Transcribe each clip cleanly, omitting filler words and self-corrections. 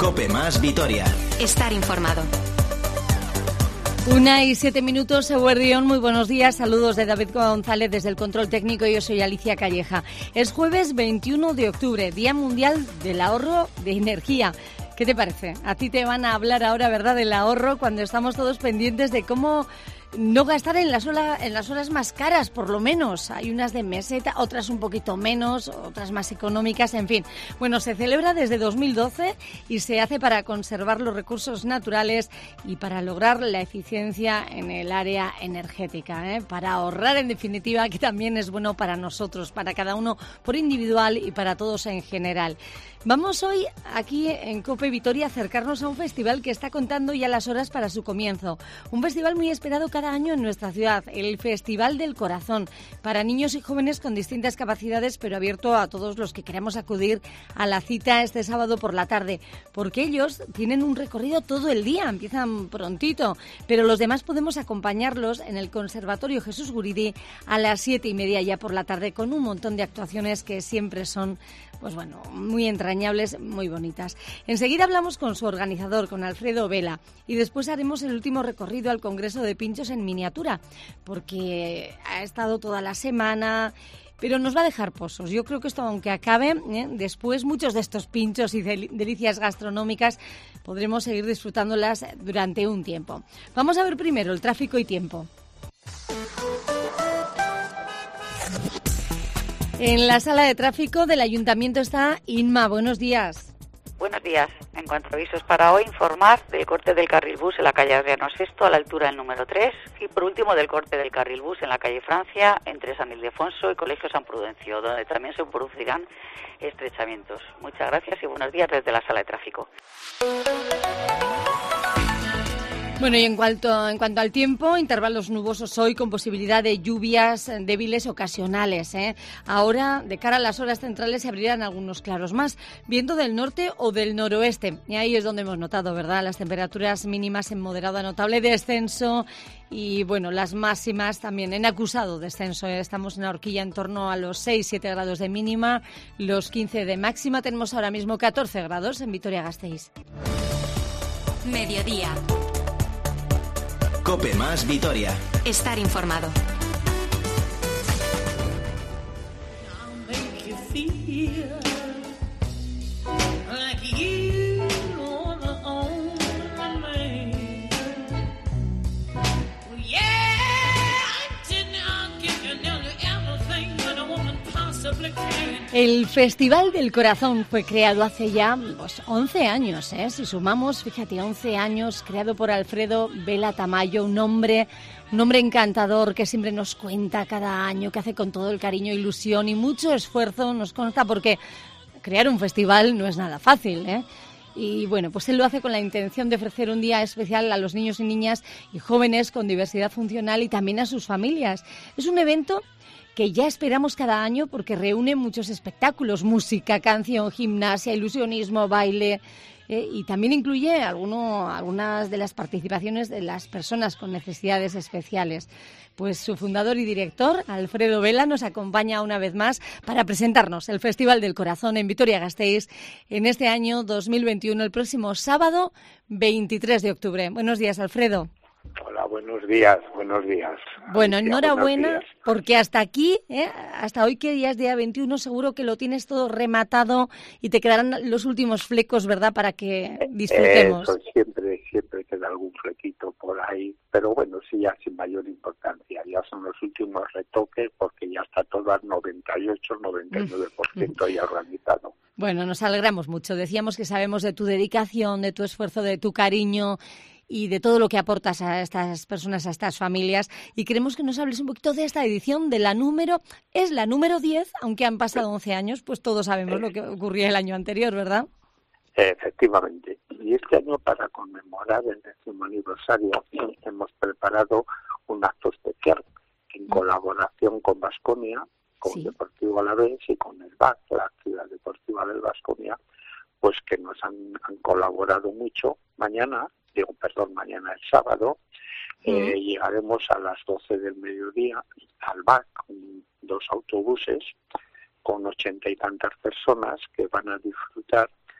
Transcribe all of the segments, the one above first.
COPE más Vitoria. Estar informado. 1:07, Eguerdión, muy buenos días, saludos de David González desde el control técnico, yo soy Alicia Calleja. Es jueves 21 de octubre, Día Mundial del Ahorro de Energía. ¿Qué te parece? A ti te van a hablar ahora, ¿verdad?, del ahorro cuando estamos todos pendientes de cómo no gastar en las horas más caras, por lo menos. Hay unas de meseta, otras un poquito menos, otras más económicas, en fin. Bueno, se celebra desde 2012 y se hace para conservar los recursos naturales y para lograr la eficiencia en el área energética, para ahorrar, en definitiva, que también es bueno para nosotros, para cada uno por individual y para todos en general. Vamos hoy aquí en COPE Vitoria a acercarnos a un festival que está contando ya las horas para su comienzo. Un festival muy esperado cada año en nuestra ciudad, el Festival del Corazón, para niños y jóvenes con distintas capacidades, pero abierto a todos los que queramos acudir a la cita este sábado por la tarde, porque ellos tienen un recorrido todo el día, empiezan prontito, pero los demás podemos acompañarlos en el Conservatorio Jesús Guridi a las 7:30 ya por la tarde, con un montón de actuaciones que siempre son, pues bueno, muy entrañables, muy bonitas. Enseguida hablamos con su organizador, con Alfredo Vela, y después haremos el último recorrido al Congreso de Pinchos en miniatura, porque ha estado toda la semana, pero nos va a dejar pozos. Yo creo que esto, aunque acabe, después muchos de estos pinchos y delicias gastronómicas podremos seguir disfrutándolas durante un tiempo. Vamos a ver primero el tráfico y tiempo. En la sala de tráfico del Ayuntamiento está Inma. Buenos días. Buenos días. En cuanto a avisos para hoy, informar del corte del carril bus en la calle Adriano Sexto a la altura del número 3 y por último del corte del carril bus en la calle Francia entre San Ildefonso y Colegio San Prudencio, donde también se producirán estrechamientos. Muchas gracias y buenos días desde la sala de tráfico. Bueno, y en cuanto al tiempo, intervalos nubosos hoy con posibilidad de lluvias débiles ocasionales. Ahora, de cara a las horas centrales, se abrirán algunos claros más. Viento del norte o del noroeste. Y ahí es donde hemos notado, ¿verdad?, las temperaturas mínimas en moderado a notable descenso y, bueno, las máximas también en acusado descenso. Estamos en la horquilla en torno a los 6-7 grados de mínima, los 15 de máxima. Tenemos ahora mismo 14 grados en Vitoria-Gasteiz. Mediodía. COPE más Vitoria. Estar informado. El Festival del Corazón fue creado hace ya 11 años, si sumamos, fíjate, 11 años, creado por Alfredo Vela Tamayo, un hombre encantador que siempre nos cuenta cada año, que hace con todo el cariño, ilusión y mucho esfuerzo, nos consta, porque crear un festival no es nada fácil, Y bueno, pues él lo hace con la intención de ofrecer un día especial a los niños y niñas y jóvenes con diversidad funcional y también a sus familias. Es un evento que ya esperamos cada año porque reúne muchos espectáculos, música, canción, gimnasia, ilusionismo, baile, y también incluye algunas de las participaciones de las personas con necesidades especiales. Pues su fundador y director, Alfredo Vela, nos acompaña una vez más para presentarnos el Festival del Corazón en Vitoria-Gasteiz en este año 2021, el próximo sábado 23 de octubre. Buenos días, Alfredo. Hola, buenos días. Bueno, Alicia, enhorabuena, porque hasta aquí, hasta hoy que día es día 21, seguro que lo tienes todo rematado y te quedarán los últimos flecos, ¿verdad?, para que disfrutemos. Eso, siempre queda algún flequito por ahí, pero bueno, sí, ya sin mayor importancia. Ya son los últimos retoques porque ya está todo al 98-99% ya organizado. Bueno, nos alegramos mucho. Decíamos que sabemos de tu dedicación, de tu esfuerzo, de tu cariño y de todo lo que aportas a estas personas, a estas familias, y queremos que nos hables un poquito de esta edición, de la número 10, aunque han pasado 11 años, pues todos sabemos lo que ocurría el año anterior, ¿verdad? Efectivamente, y este año, para conmemorar el 10º aniversario, hemos preparado un acto especial en colaboración con Baskonia, con Deportivo Alavés y con el BAC, la Ciudad Deportiva del Baskonia, pues que nos han colaborado mucho. Mañana el sábado, llegaremos a las 12 del mediodía al BAC, con 2 autobuses con 80 y tantas personas que van a disfrutar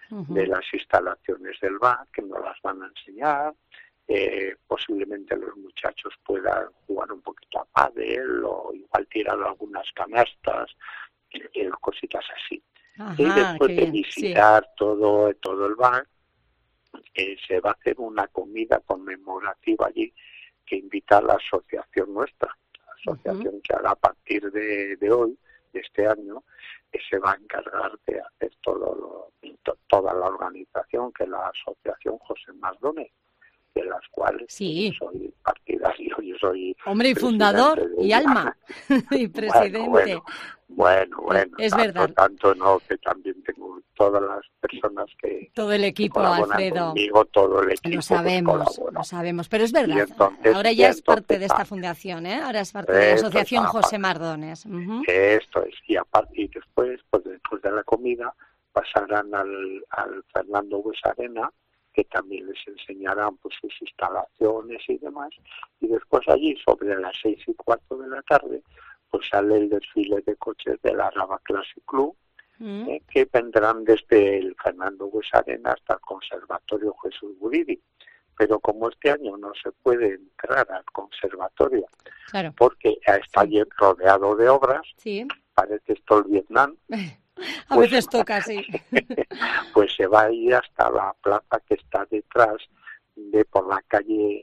de las instalaciones del BAC, que nos las van a enseñar. Posiblemente los muchachos puedan jugar un poquito a pádel o igual tirar algunas canastas, cositas así. Y después de visitar todo el BAC, se va a hacer una comida conmemorativa allí que invita a la asociación nuestra, la asociación que hará a partir de hoy, de este año, que se va a encargar de hacer toda la organización, que es la asociación José Mardones, de las cuales yo soy partidario, yo soy hombre y fundador y alma y presidente. Bueno, es verdad. Tanto no, que también tengo todas las personas que todo el equipo, Alfredo, conmigo, todo el equipo, lo sabemos, pero es verdad. Entonces, ahora ya es parte de esta fundación, ahora es parte de la asociación José Mardones. Esto es, y aparte, después de la comida pasarán al Fernando Buesarena, que también les enseñarán pues sus instalaciones y demás, y después allí sobre las 6:15 de la tarde pues sale el desfile de coches de la Raba Classic Club, que vendrán desde el Fernando Buesarena hasta el Conservatorio Jesús Guridi. Pero como este año no se puede entrar al conservatorio, porque está rodeado de obras, parece esto el Vietnam, a veces toca, sí. Pues se va a ir hasta la plaza que está detrás por la calle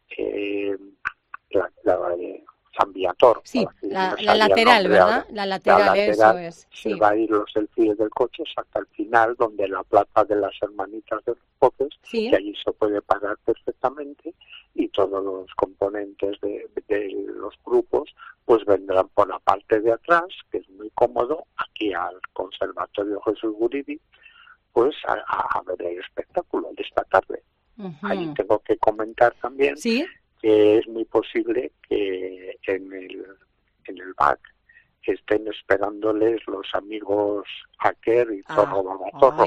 San Viator. Sí, la lateral, ¿verdad? La lateral, eso es. Se va a ir los delfiles del coche hasta el final, donde la plaza de las Hermanitas de los Potes, que allí se puede parar perfectamente, y todos los componentes de los grupos pues vendrán por la parte de atrás, que es muy cómodo, aquí al Conservatorio Jesús Guridi, pues a ver el espectáculo de esta tarde. Ahí tengo que comentar también que es muy posible que en el BAC estén esperándoles los amigos Aker y Zorro Babatorro.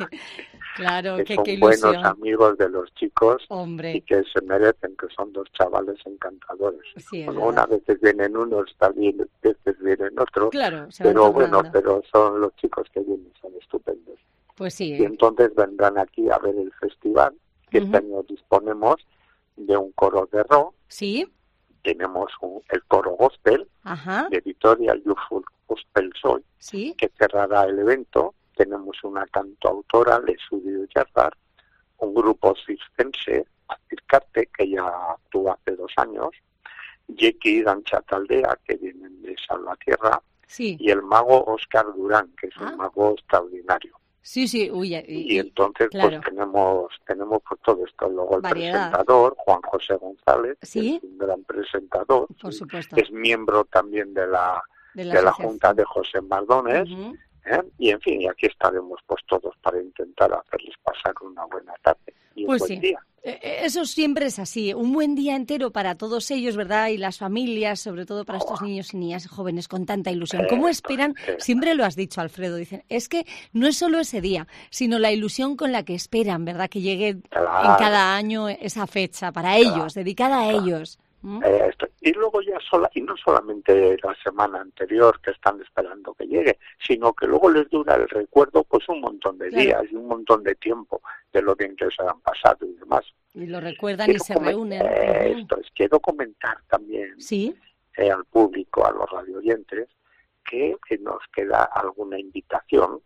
Claro, que son qué buenos ilusión. Amigos de los chicos. Hombre. Y que se merecen, que son dos chavales encantadores. Sí, una veces vienen unos, también veces vienen otros. Claro, pero bueno, pero son los chicos que vienen, son estupendos. Pues sí. Y entonces vendrán aquí a ver el festival, que este año disponemos de un coro de rock. Sí. Tenemos el coro gospel de Vitoria, Youthful Gospel Soy, que cerrará el evento. Tenemos una cantautora, Lesudio Yarbar, un grupo circense, Acircarte, que ya actúa hace 2 años, Yeki y Dancha Taldea, que vienen de Salvatierra, y el mago Óscar Durán, que es un mago extraordinario. Sí, y entonces pues tenemos pues todo esto. Luego el presentador, Juan José González, que es un gran presentador, por supuesto. Es miembro también de la Junta de José Mardones, y en fin, y aquí estaremos pues todos para intentar hacerles pasar una buena tarde y un buen día. Eso siempre es así, un buen día entero para todos ellos, ¿verdad? Y las familias, sobre todo para estos niños y niñas jóvenes con tanta ilusión. ¿Cómo esperan? Siempre lo has dicho, Alfredo, dicen, es que no es solo ese día, sino la ilusión con la que esperan, ¿verdad? Que llegue en cada año esa fecha para ellos, dedicada a ellos. Y luego ya y no solamente la semana anterior que están esperando que llegue, sino que luego les dura el recuerdo pues un montón de días y un montón de tiempo de lo bien que se han pasado y demás. Y lo recuerdan y se reúnen. Quiero comentar también al público, a los radioyentes, que nos queda alguna invitación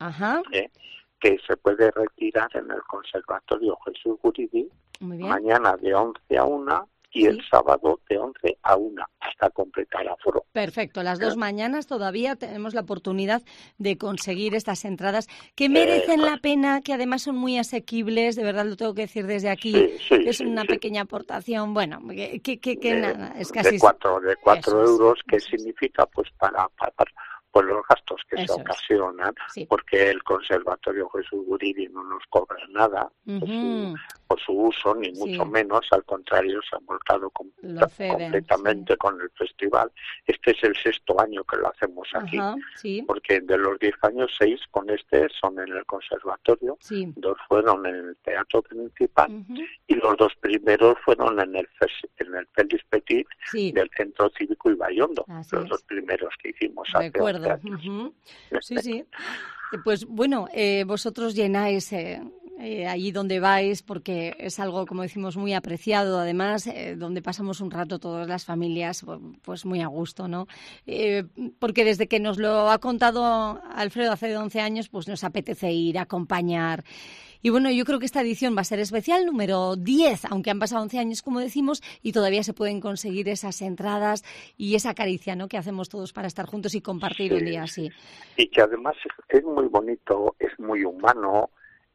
que se puede retirar en el Conservatorio Jesús Guridi mañana de 11 a 1 y el sábado de 11 a 1 hasta completar aforo. Perfecto, las 2 mañanas todavía tenemos la oportunidad de conseguir estas entradas que merecen la pena, que además son muy asequibles, de verdad lo tengo que decir desde aquí, es una pequeña aportación, bueno, que nada, es casi... De 4 euros, que significa pues para por los gastos que se ocasionan, porque el Conservatorio Jesús Guridi no nos cobra nada por su uso, ni mucho menos, al contrario, se han volcado completamente con el festival. Este es el 6º año que lo hacemos aquí, porque de los 10 años, 6 con son en el Conservatorio, 2 fueron en el Teatro Principal, y los 2 primeros fueron en el Félix Petit del Centro Cívico Ibaiondo, los 2 primeros que hicimos hace acuerdo. Sí. Pues bueno, vosotros llenáis allí donde vais, porque es algo, como decimos, muy apreciado, además, donde pasamos un rato todas las familias, pues muy a gusto, ¿no? Porque desde que nos lo ha contado Alfredo hace 11 años, pues nos apetece ir a acompañar. Y bueno, yo creo que esta edición va a ser especial, número 10, aunque han pasado 11 años, como decimos, y todavía se pueden conseguir esas entradas y esa caricia, ¿no?, que hacemos todos para estar juntos y compartir un día así. Y que además es muy bonito, es muy humano,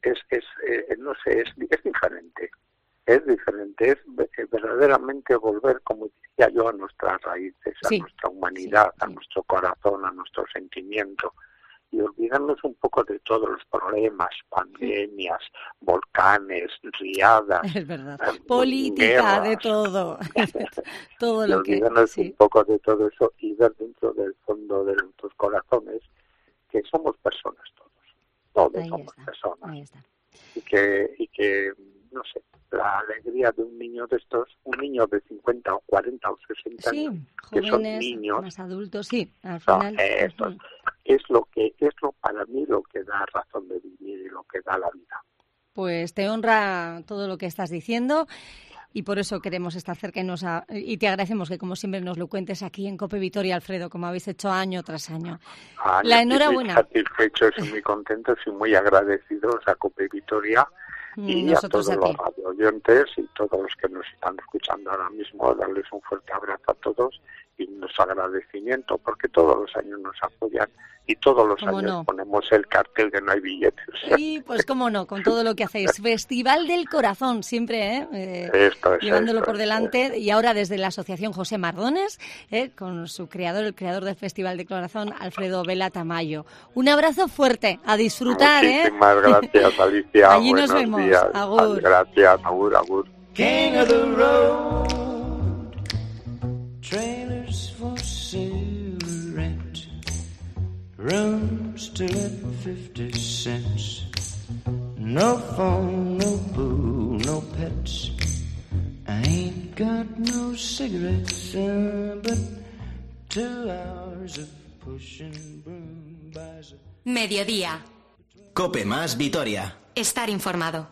no sé, es diferente. Es diferente, es verdaderamente volver, como decía yo, a nuestras raíces, a nuestra humanidad, a nuestro corazón, a nuestro sentimiento. Y olvidarnos un poco de todos los problemas, pandemias, volcanes, riadas, es verdad, política, guerras, de todo, todo lo que... Olvidarnos un poco de todo eso y ver dentro del fondo de nuestros corazones que somos personas todos ahí somos está, personas. Ahí está. Y que, no sé, la alegría de un niño de estos, un niño de 50 o 40 o 60 años, que jóvenes, son niños, más adultos, al final. Es lo para mí lo que da razón de vivir y lo que da la vida. Pues te honra todo lo que estás diciendo y por eso queremos estar cerca y te agradecemos que, como siempre, nos lo cuentes aquí en COPE Vitoria, Alfredo, como habéis hecho año tras año. La enhorabuena. Estoy muy satisfechos y muy contentos y muy agradecidos a COPE Vitoria y a todos los radio oyentes y todos los que nos están escuchando ahora mismo. Darles un fuerte abrazo a todos y nuestro agradecimiento, porque todos los años nos apoyan y todos los años ponemos el cartel de no hay billetes. Sí, pues cómo no, con todo lo que hacéis. Festival del Corazón, siempre, llevándolo por delante. Y ahora desde la Asociación José Mardones, con su creador, el creador del Festival del Corazón, Alfredo Vela Tamayo. Un abrazo fuerte, a disfrutar. Muchísimas gracias, Alicia. Allí nos vemos. Días. Agur. Gracias, agur. King of the road, trailers for sale rent, rooms still at 50 cents, no phone, no boo, no pets, I ain't got no cigarettes, but 2 hours of pushing broom buys a... Mediodía. COPE más Vitoria. Estar informado.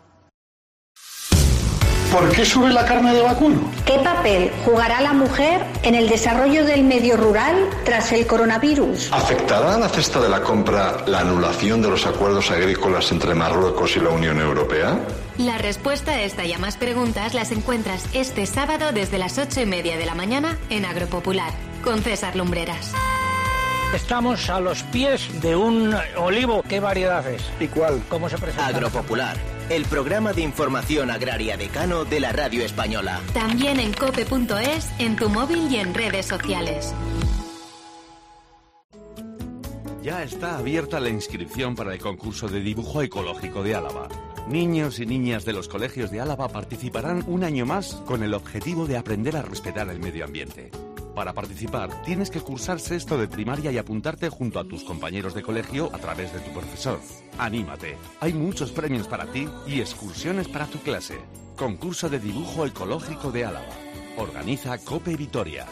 ¿Por qué sube la carne de vacuno? ¿Qué papel jugará la mujer en el desarrollo del medio rural tras el coronavirus? ¿Afectará a la cesta de la compra la anulación de los acuerdos agrícolas entre Marruecos y la Unión Europea? La respuesta a esta y a más preguntas las encuentras este sábado desde las 8:30 de la mañana en Agropopular, con César Lumbreras. Estamos a los pies de un olivo. ¿Qué variedad es? ¿Y cuál? ¿Cómo se presenta? Agropopular, el programa de información agraria decano de la radio española. También en cope.es, en tu móvil y en redes sociales. Ya está abierta la inscripción para el concurso de dibujo ecológico de Álava. Niños y niñas de los colegios de Álava participarán un año más con el objetivo de aprender a respetar el medio ambiente. Para participar, tienes que cursar sexto de primaria y apuntarte junto a tus compañeros de colegio a través de tu profesor. ¡Anímate! Hay muchos premios para ti y excursiones para tu clase. Concurso de dibujo ecológico de Álava. Organiza COPE Vitoria.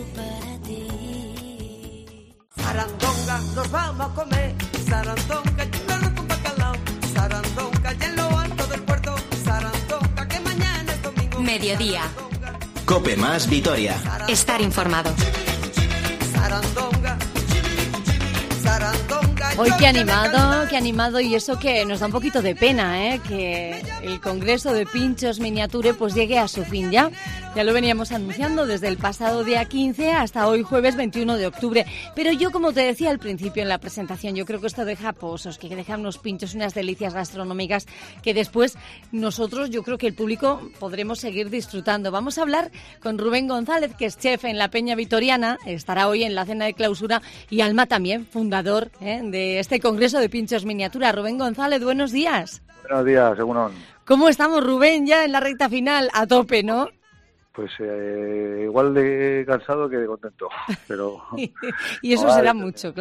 Sarandonga, nos vamos a comer. Sarandonga, lleno con bacalao. Sarandonga, y en lo alto del puerto. Sarandonga, que mañana es domingo. Mediodía. COPE más Vitoria. Estar informado. Sarandonga, Sarandonga. Hoy qué animado, y eso que nos da un poquito de pena, que el Congreso de Pinchos Miniature pues llegue a su fin ya. Ya lo veníamos anunciando desde el pasado día 15 hasta hoy jueves 21 de octubre. Pero yo, como te decía al principio en la presentación, yo creo que esto deja pozos, que deja unos pinchos, unas delicias gastronómicas que después nosotros, yo creo que el público podremos seguir disfrutando. Vamos a hablar con Rubén González, que es chef en la Peña Vitoriana, estará hoy en la cena de clausura, y Alma también, fundador de este Congreso de Pinchos Miniatura. Rubén González, buenos días. Buenos días, Egunon. ¿Cómo estamos, Rubén, ya en la recta final? A tope, ¿no? Pues igual de cansado que de contento, pero... y eso será mucho, claro.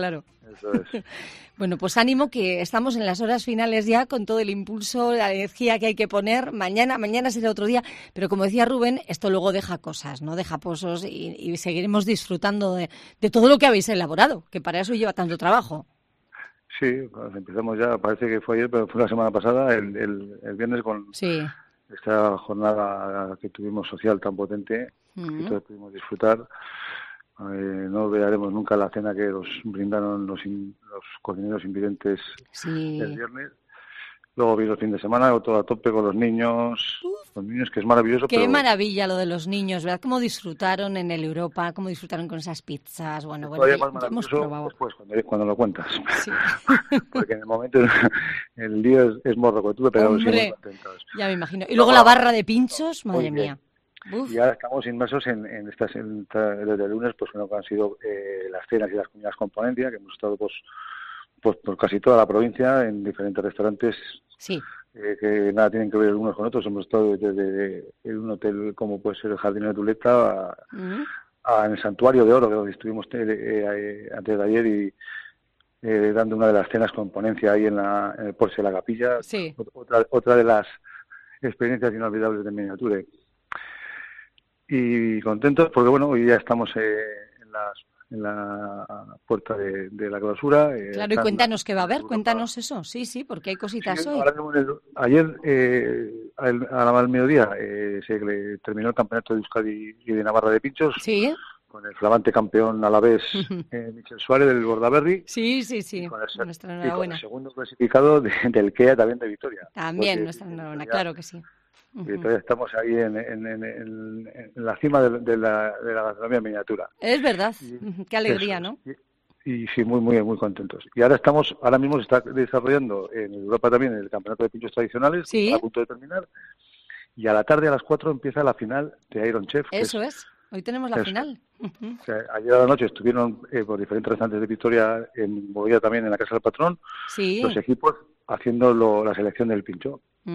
Eso es. Bueno, pues ánimo, que estamos en las horas finales ya con todo el impulso, la energía que hay que poner. Mañana será otro día, pero como decía Rubén, esto luego deja cosas, ¿no? Deja pozos y seguiremos disfrutando de todo lo que habéis elaborado, que para eso lleva tanto trabajo. Sí, pues empezamos ya, parece que fue ayer, pero fue la semana pasada, el viernes con esta jornada que tuvimos social tan potente, que todos pudimos disfrutar. No olvidaremos nunca la cena que nos brindaron los cocineros invidentes el viernes. Luego vino el fin de semana, todo a tope con los niños, que es maravilloso. Qué maravilla lo de los niños, ¿verdad? Cómo disfrutaron en el Europa, cómo disfrutaron con esas pizzas. Bueno, todavía más maravilloso después, cuando lo cuentas. Sí. Porque en el momento el día es morro que tuve, pero sí muy contentos. Ya me imagino. Y luego la barra de pinchos, madre mía. Y ahora estamos inmersos en estas, desde el lunes, pues bueno, que han sido las cenas y las comidas con ponencia, que hemos estado pues por casi toda la provincia, en diferentes restaurantes que nada tienen que ver unos con otros. Hemos estado desde un hotel como puede ser el Jardín de Tuleta en el Santuario de Oro, donde estuvimos antes de ayer, y dando una de las cenas con ponencia ahí en el Porsche de la Capilla. Otra de las experiencias inolvidables de Miniature. Y contentos porque, bueno, hoy ya estamos en la puerta de la clausura. Claro, y cuéntanos qué va a haber, cuéntanos eso. Sí, porque hay cositas hoy. Ayer, al mediodía, se terminó el campeonato de Euskadi y de Navarra de pinchos. Sí. Con el flamante campeón alavés Michel Suárez del Bordaberry. Sí. Nuestra enhorabuena. Y con el segundo clasificado del KEA también de Vitoria. También nuestra enhorabuena, claro que sí. Y todavía estamos ahí en la cima de la gastronomía miniatura. Es verdad, qué alegría, ¿no? Y sí, muy contentos. Y ahora mismo se está desarrollando en Europa también el campeonato de pinchos tradicionales, a punto de terminar, y a la tarde a las 4 empieza la final de Iron Chef. Eso es, hoy tenemos la final. O sea, ayer a la noche estuvieron por diferentes restaurantes de Victoria, en Boguía también, en la Casa del Patrón, los equipos haciendo la selección del pincho.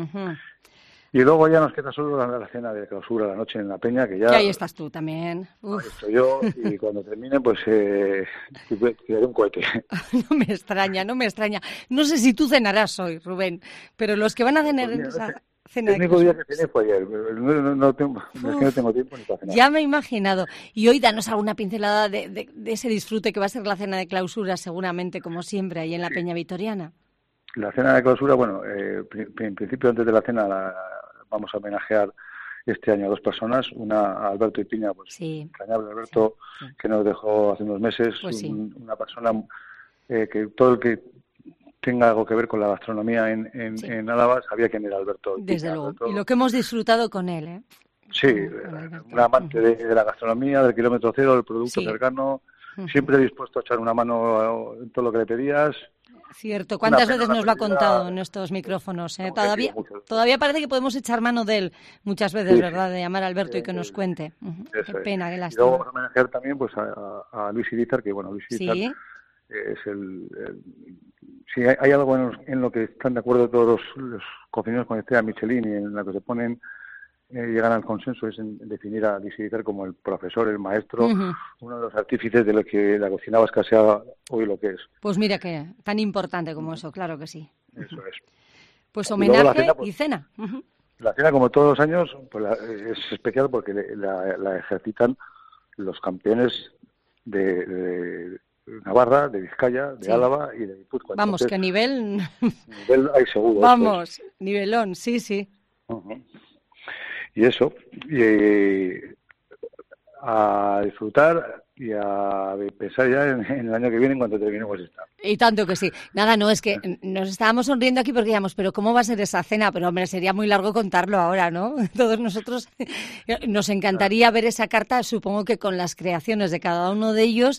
Y luego ya nos queda solo la cena de clausura la noche en la Peña, que ya... Que ahí estás tú también. Ahí estoy yo, y cuando termine, pues tiraré un cohete. No me extraña. No sé si tú cenarás hoy, Rubén, pero los que van a cenar en esa cena de clausura... El único día que cené fue ayer, no tengo tiempo ni para cenar. Ya me he imaginado. Y hoy danos alguna pincelada de ese disfrute que va a ser la cena de clausura, seguramente, como siempre, ahí en la Peña Vitoriana. La cena de clausura, bueno, en principio antes de la cena vamos a homenajear este año a 2 personas, una a Alberto Ipiña, pues entrañable Alberto, que nos dejó hace unos meses, una persona que todo el que tenga algo que ver con la gastronomía en Álava sabía quién era Alberto Ipiña. Desde luego, y lo que hemos disfrutado con él, ¿eh? Sí, un amante de la gastronomía, del kilómetro cero, del producto cercano, siempre dispuesto a echar una mano en todo lo que le pedías. Cierto, ¿cuántas veces nos lo ha contado en estos micrófonos? Todavía parece que podemos echar mano de él muchas veces, ¿verdad? De llamar a Alberto y que nos cuente. Qué pena, qué lástima. Y luego vamos a homenajear también pues, a Luis Irizar, que bueno, Luis Irizar es si hay algo en lo que están de acuerdo todos los cocineros con Estrella Michelin y en lo que se ponen llegan al consenso es en definir a Luis Irizar como el profesor, el maestro, uno de los artífices de lo que la cocina vasca sea hoy lo que es. Pues mira que tan importante como eso, claro que sí. Eso es. Pues homenaje y cena. La cena, como todos los años, pues es especial porque la ejercitan los campeones de Navarra, de Vizcaya, de Álava y de Guipúzcoa. Vamos, entonces, que nivel hay seguro. Vamos, nivelón, sí. Y eso, a disfrutar y a pensar ya en el año que viene en cuanto terminemos esta. Y tanto que sí. Nada, no, es que nos estábamos sonriendo aquí porque digamos, pero ¿cómo va a ser esa cena? Pero hombre, sería muy largo contarlo ahora, ¿no? Todos nosotros nos encantaría ver esa carta, supongo que con las creaciones de cada uno de ellos,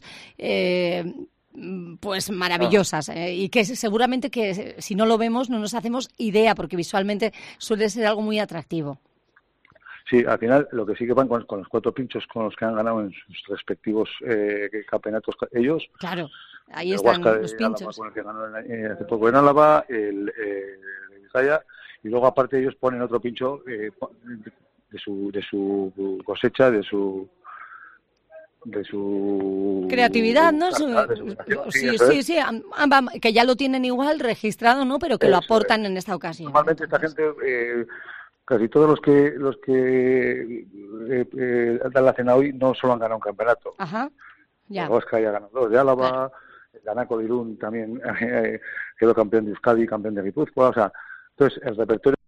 pues maravillosas, y que seguramente que si no lo vemos no nos hacemos idea, porque visualmente suele ser algo muy atractivo. Sí, al final lo que sí que van con los 4 pinchos con los que han ganado en sus respectivos campeonatos ellos. Claro, ahí están los pinchos. Álava, con el que ganó hace poco en Álava, el Vizcaya, y luego aparte ellos ponen otro pincho de su cosecha, de creatividad, ¿no? Sí, que ya lo tienen igual registrado, ¿no? Pero que lo aportan en esta ocasión. Normalmente esta gente, casi todos los que dan la cena hoy no solo han ganado un campeonato. Ajá, ya. Oscar ya ganó 2 de Álava, el Ganaco de Irún también quedó campeón de Euskadi, campeón de Guipúzcoa, o sea, entonces el repertorio.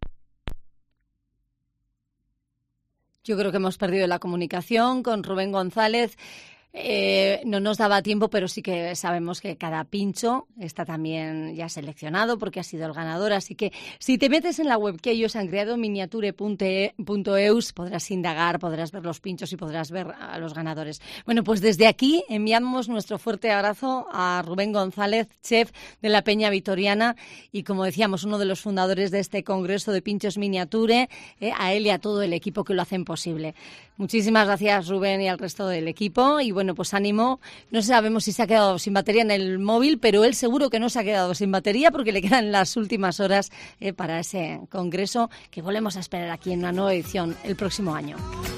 Yo creo que hemos perdido la comunicación con Rubén González. No nos daba tiempo, pero sí que sabemos que cada pincho está también ya seleccionado porque ha sido el ganador. Así que si te metes en la web que ellos han creado, miniature.eus, podrás indagar, podrás ver los pinchos y podrás ver a los ganadores. Bueno, pues desde aquí enviamos nuestro fuerte abrazo a Rubén González, chef de la Peña Vitoriana y, como decíamos, uno de los fundadores de este congreso de pinchos miniature, a él y a todo el equipo que lo hacen posible. Muchísimas gracias, Rubén, y al resto del equipo. Y bueno, pues ánimo. No sabemos si se ha quedado sin batería en el móvil, pero él seguro que no se ha quedado sin batería porque le quedan las últimas horas para ese congreso que volvemos a esperar aquí en una nueva edición el próximo año.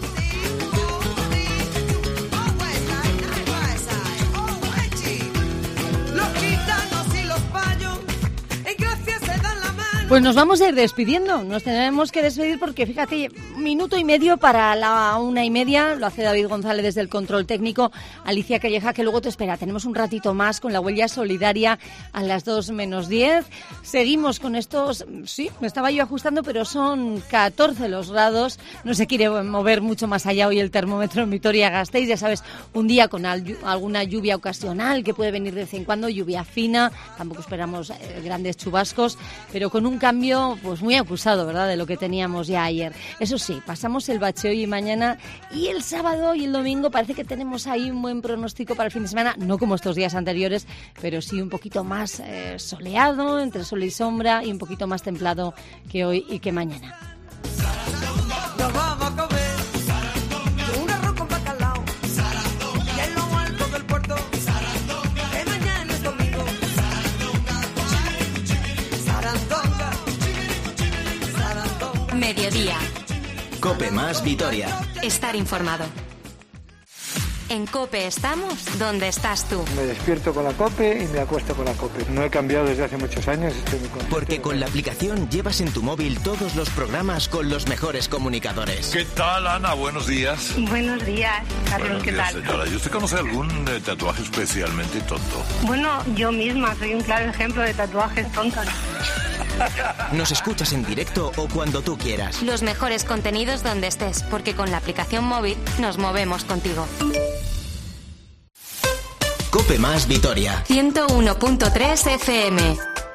Pues nos vamos a ir despidiendo, nos tenemos que despedir porque fíjate, 1 minuto y medio para la 1:30, lo hace David González desde el control técnico, Alicia Calleja que luego te espera, tenemos un ratito más con la huella solidaria a las 2 menos 10, seguimos con estos, sí, me estaba yo ajustando, pero son 14 los grados, no se quiere mover mucho más allá hoy el termómetro en Vitoria-Gasteiz, ya sabes, un día con alguna lluvia ocasional que puede venir de vez en cuando, lluvia fina, tampoco esperamos grandes chubascos, pero con un cambio pues muy acusado, ¿verdad?, de lo que teníamos ya ayer. Eso sí, pasamos el bache hoy y mañana y el sábado y el domingo parece que tenemos ahí un buen pronóstico para el fin de semana, no como estos días anteriores, pero sí un poquito más soleado, entre sol y sombra y un poquito más templado que hoy y que mañana. Nos vamos a comer un arroz con bacalao y en lo alto del puerto que mañana es domingo. Sarandonga. Mediodía. COPE más Vitoria. Estar informado. En COPE estamos donde estás tú. Me despierto con la COPE y me acuesto con la COPE. No he cambiado desde hace muchos años. Estoy muy contento. Porque con la aplicación llevas en tu móvil todos los programas con los mejores comunicadores. ¿Qué tal, Ana? Buenos días. Buenos días, Carlos. Buenos ¿Qué días, tal? señora. ¿Y usted conoce algún tatuaje especialmente tonto? Bueno, yo misma soy un claro ejemplo de tatuajes tontos. Nos escuchas en directo o cuando tú quieras. Los mejores contenidos donde estés, porque con la aplicación móvil nos movemos contigo. COPE más Vitoria. 101.3 FM.